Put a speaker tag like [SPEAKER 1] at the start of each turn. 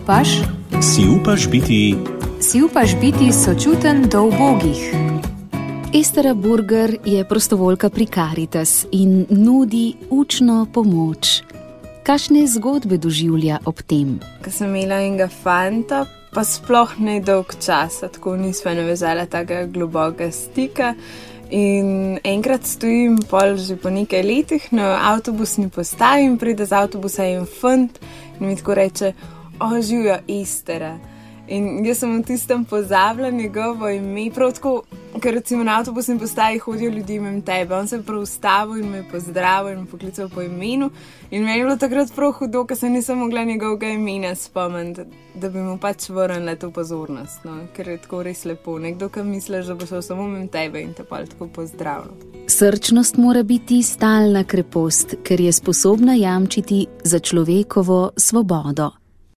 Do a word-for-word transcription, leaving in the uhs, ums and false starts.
[SPEAKER 1] upaš?
[SPEAKER 2] Si upaš biti?
[SPEAKER 1] Si upaš biti sočuten do ubogih?
[SPEAKER 3] Estera Burger je prostovoljka pri Caritas in nudi učno pomoč. Kakšne zgodbe doživlja ob tem?
[SPEAKER 4] Ko sem imela enega fanta, pa sploh ne dolg časa, tako nisva navezala takega globokega stika. In enkrat stojim pol že po nekaj letih na avtobusni postaji in pride z avtobusa en fant in mi tako reče: "O, živjo, Estera." In jaz sem v tistem pozabila njegovo ime, prav tako, ker recimo na avtobusni postaji hodijo ljudje imam tebe. On se je prav ustavil in me je pozdravil in me poklical po imenu. In meni je bilo takrat prav hudo, ker se nisem mogla njegovega imena spomniti, da bi mu pač vrnila to pozornost, no? Ker je tako res lepo. Nekdo, ki misliš, da bo šel samo imam tebe in te pa tako pozdravil.
[SPEAKER 3] Srčnost mora biti stalna krepost, ker je sposobna jamčiti za človekovo svobodo.